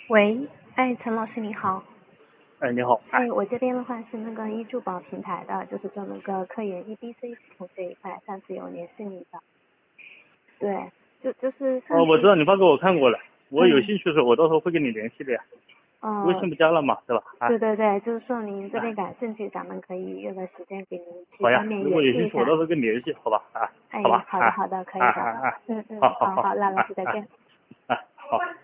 喂，哎，陈老师你好。 哎，你好，哎， 哎，我这边的话是那个易助保平台的，就是做那个科研 EBC 系统这一块，上次有联系你的。对，就是上次， 我知道你发给我看过了，我有嗯， 兴趣的时候，我到时候会跟你联系的呀。微信不加了嘛，对吧？啊， 对对对，就是说您这啊， 边感兴趣，咱们可以约个时间给您去好呀， 当面如果有兴趣，我演示一下。 到时候跟你联系，好吧？啊， 哎， 好吧？啊， 好的好的，可以的。 啊啊啊， 嗯嗯， 好好好， 好好，那老啊啊师再见。 啊，好。